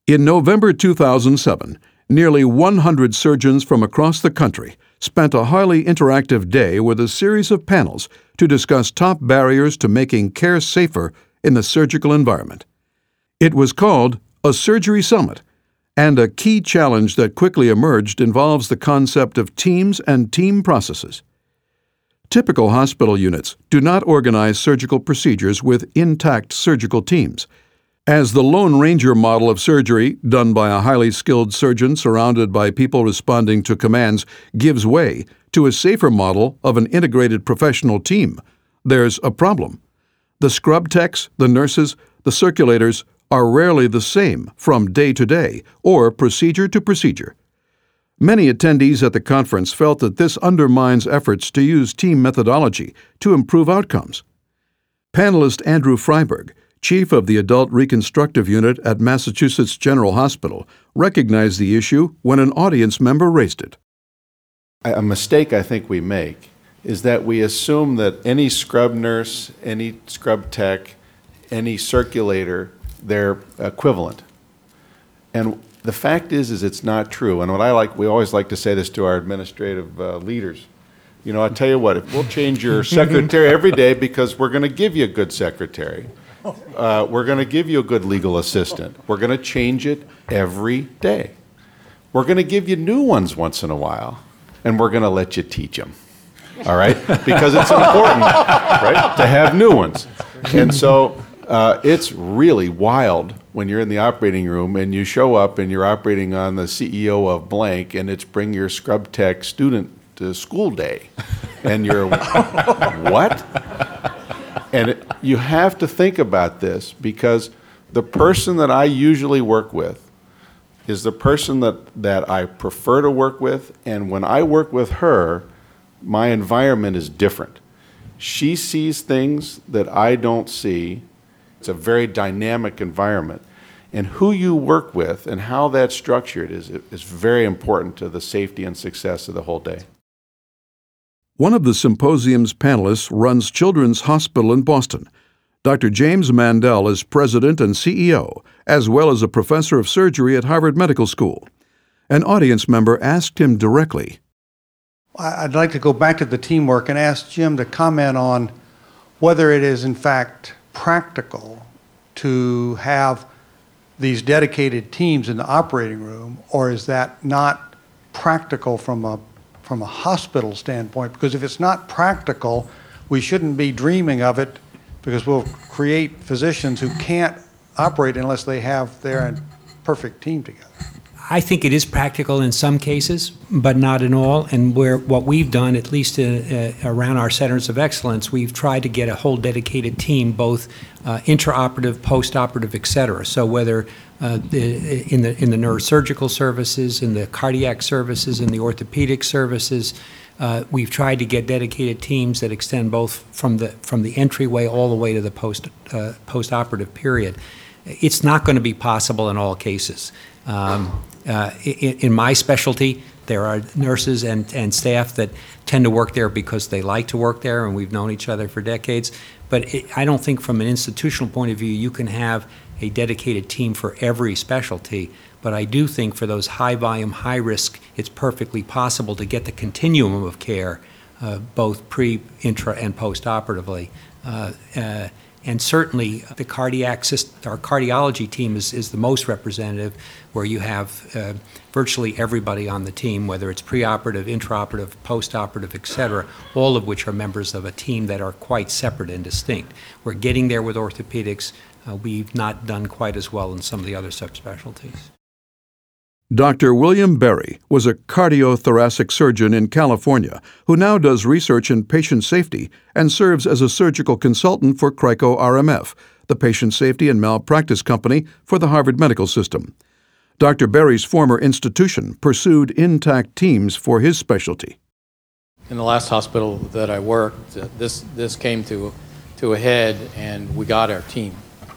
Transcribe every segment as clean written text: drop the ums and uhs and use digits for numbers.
In November 2007, nearly 100 surgeons from across the country spent a highly interactive day with a series of panels to discuss top barriers to making care safer in the surgical environment. It was called a Surgery Summit, and a key challenge that quickly emerged involves the concept of teams and team processes. Typical hospital units do not organize surgical procedures with intact surgical teams. As the Lone Ranger model of surgery, done by a highly skilled surgeon surrounded by people responding to commands, gives way to a safer model of an integrated professional team, there's a problem. The scrub techs, the nurses, the circulators are rarely the same from day to day or procedure to procedure. Many attendees at the conference felt that this undermines efforts to use team methodology to improve outcomes. Panelist Andrew Freiberg, chief of the Adult Reconstructive Unit at Massachusetts General Hospital, recognized the issue when an audience member raised it. A mistake I think we make is that we assume that any scrub nurse, any scrub tech, any circulator, they're equivalent. And the fact is it's not true. And we always like to say this to our administrative leaders. You know, I tell you what, if we'll change your secretary every day because we're going to give you a good secretary. We're going to give you a good legal assistant. We're going to change it every day. We're going to give you new ones once in a while, and we're going to let you teach them. All right? Because it's important, right, to have new ones. And so it's really wild when you're in the operating room and you show up and you're operating on the CEO of blank, and it's bring your scrub tech student to school day. And you're, what? And you have to think about this, because the person that I usually work with is the person that I prefer to work with, and when I work with her, my environment is different. She sees things that I don't see. It's a very dynamic environment. And who you work with and how that's structured is very important to the safety and success of the whole day. One of the symposium's panelists runs Children's Hospital in Boston. Dr. James Mandel is president and CEO, as well as a professor of surgery at Harvard Medical School. An audience member asked him directly, I'd like to go back to the teamwork and ask Jim to comment on whether it is in fact practical to have these dedicated teams in the operating room, or is that not practical from a hospital standpoint? Because if it's not practical, we shouldn't be dreaming of it, because we'll create physicians who can't operate unless they have their perfect team together. I think it is practical in some cases, but not in all. And what we've done, at least around our centers of excellence, we've tried to get a whole dedicated team, both intraoperative, postoperative, et cetera. So whether in the neurosurgical services, in the cardiac services, in the orthopedic services, we've tried to get dedicated teams that extend both from the entryway all the way to the postoperative period. It's not going to be possible in all cases. In my specialty, there are nurses and staff that tend to work there because they like to work there, and we've known each other for decades. But I don't think from an institutional point of view you can have a dedicated team for every specialty. But I do think for those high volume, high risk, it's perfectly possible to get the continuum of care, both pre, intra, and post-operatively. And certainly our cardiology team is the most representative, where you have virtually everybody on the team, whether it's preoperative, intraoperative, postoperative, et cetera, all of which are members of a team that are quite separate and distinct. We're getting there with orthopedics. We've not done quite as well in some of the other subspecialties. Dr. William Berry was a cardiothoracic surgeon in California who now does research in patient safety and serves as a surgical consultant for Crico RMF, the patient safety and malpractice company for the Harvard Medical System. Dr. Berry's former institution pursued intact teams for his specialty. In the last hospital that I worked, this came to a head, and we got our team.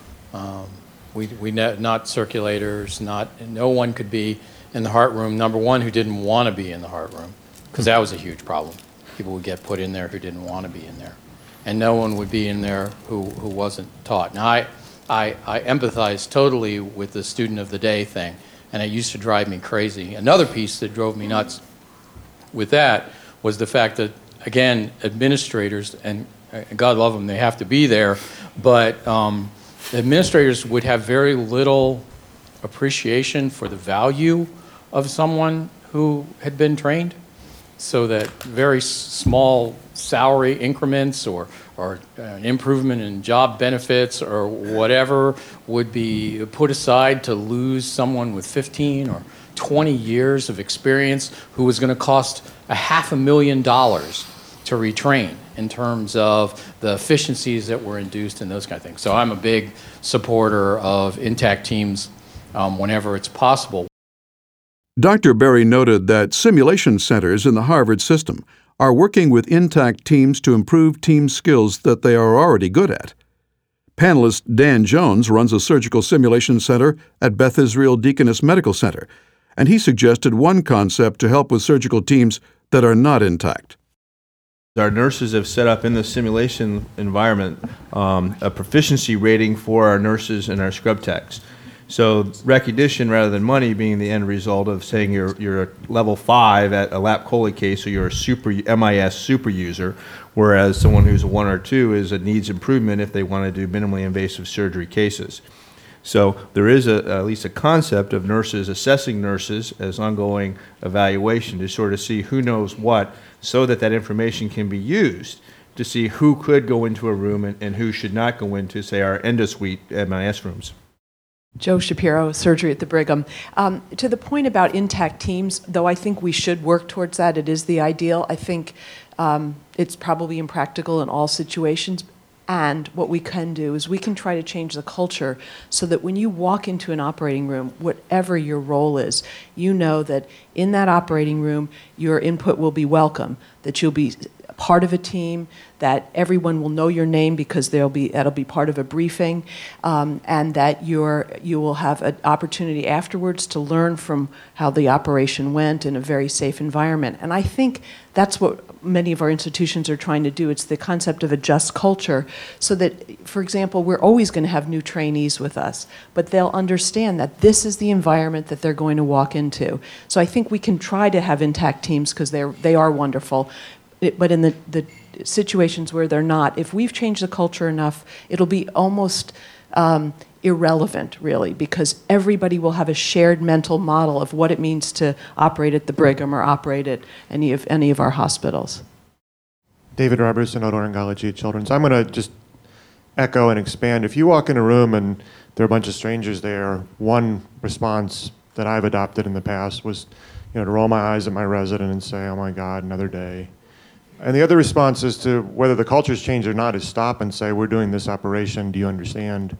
Not circulators, no one could be in the heart room, number one, who didn't want to be in the heart room, because that was a huge problem. People would get put in there who didn't want to be in there. And no one would be in there who wasn't taught. Now, I empathize totally with the student of the day thing, and it used to drive me crazy. Another piece that drove me nuts with that was the fact that, again, administrators, and God love them, they have to be there, but administrators would have very little appreciation for the value of someone who had been trained, so that very small salary increments or an improvement in job benefits or whatever would be put aside to lose someone with 15 or 20 years of experience who was going to cost $500,000 to retrain in terms of the efficiencies that were induced and those kind of things. So I'm a big supporter of intact teams whenever it's possible. Dr. Berry noted that simulation centers in the Harvard system are working with intact teams to improve team skills that they are already good at. Panelist Dan Jones runs a surgical simulation center at Beth Israel Deaconess Medical Center, and he suggested one concept to help with surgical teams that are not intact. Our nurses have set up in the simulation environment a proficiency rating for our nurses and our scrub techs. So recognition rather than money being the end result of saying you're a level 5 at a lap chole case, so you're a super MIS super user, whereas someone who's a 1 or 2 is a needs improvement if they want to do minimally invasive surgery cases. So there is at least a concept of nurses assessing nurses as ongoing evaluation to sort of see who knows what, so that that information can be used to see who could go into a room and who should not go into, say, our endosuite MIS rooms. Joe Shapiro, surgery at the Brigham. To the point about intact teams, though I think we should work towards that, it is the ideal. I think it's probably impractical in all situations. And what we can do is we can try to change the culture so that when you walk into an operating room, whatever your role is, you know that in that operating room, your input will be welcome, that you'll be part of a team, that everyone will know your name because that'll be part of a briefing, and that you will have an opportunity afterwards to learn from how the operation went in a very safe environment. And I think that's what many of our institutions are trying to do. It's the concept of a just culture, so that, for example, we're always going to have new trainees with us, but they'll understand that this is the environment that they're going to walk into. So I think we can try to have intact teams because they are wonderful. But in the situations where they're not, if we've changed the culture enough, it'll be almost irrelevant, really, because everybody will have a shared mental model of what it means to operate at the Brigham or operate at any of our hospitals. David Robertson, otolaryngology at Children's. I'm going to just echo and expand. If you walk in a room and there are a bunch of strangers there, one response that I've adopted in the past was, to roll my eyes at my resident and say, "Oh my God, another day." And the other response as to whether the culture's changed or not is stop and say, "We're doing this operation. Do you understand?"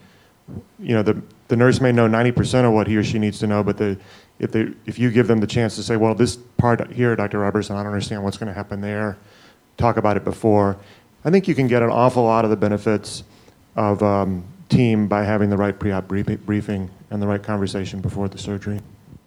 The nurse may know 90% of what he or she needs to know, but if you give them the chance to say, "Well, this part here, Dr. Robertson, I don't understand what's going to happen there. Talk about it before." I think you can get an awful lot of the benefits of team by having the right pre-op briefing and the right conversation before the surgery.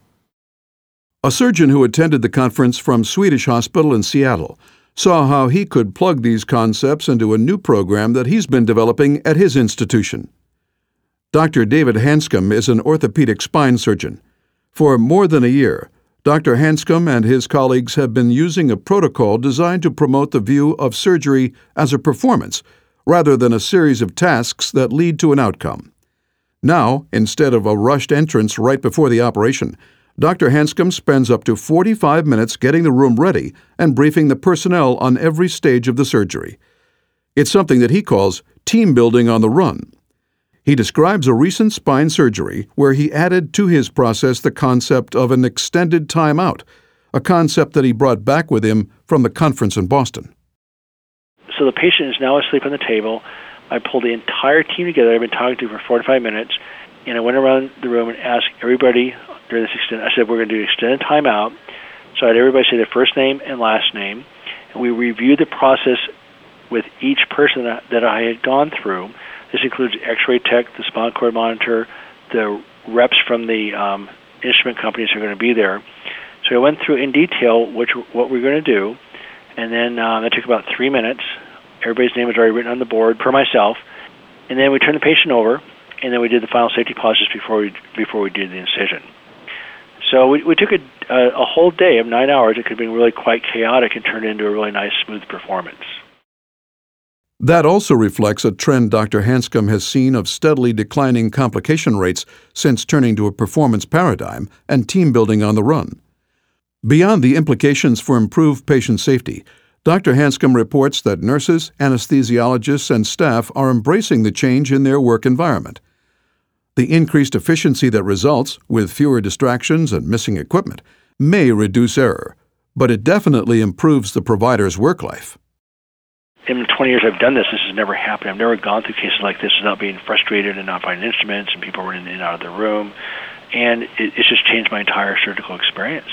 A surgeon who attended the conference from Swedish Hospital in Seattle saw how he could plug these concepts into a new program that he's been developing at his institution. Dr. David Hanscom is an orthopedic spine surgeon. For more than a year, Dr. Hanscom and his colleagues have been using a protocol designed to promote the view of surgery as a performance, rather than a series of tasks that lead to an outcome. Now, instead of a rushed entrance right before the operation, Dr. Hanscom spends up to 45 minutes getting the room ready and briefing the personnel on every stage of the surgery. It's something that he calls team building on the run. He describes a recent spine surgery where he added to his process the concept of an extended timeout, a concept that he brought back with him from the conference in Boston. So the patient is now asleep on the table. I pulled the entire team together I've been talking to for 45 minutes, and I went around the room and asked everybody during this extended, I said, we're going to do extended timeout. So I had everybody say their first name and last name, and we reviewed the process with each person that I had gone through. This includes X-ray tech, the spinal cord monitor, the reps from the instrument companies who are going to be there. So I went through in detail what we're going to do, and then that took about 3 minutes. Everybody's name was already written on the board per myself. And then we turned the patient over, and then we did the final safety pause just before we did the incision. So we took a whole day of 9 hours. It could have been really quite chaotic and turned into a really nice, smooth performance. That also reflects a trend Dr. Hanscom has seen of steadily declining complication rates since turning to a performance paradigm and team building on the run. Beyond the implications for improved patient safety, Dr. Hanscom reports that nurses, anesthesiologists, and staff are embracing the change in their work environment. The increased efficiency that results, with fewer distractions and missing equipment, may reduce error, but it definitely improves the provider's work life. In the 20 years I've done this has never happened. I've never gone through cases like this without being frustrated and not finding instruments and people running in and out of the room. And it's just changed my entire surgical experience.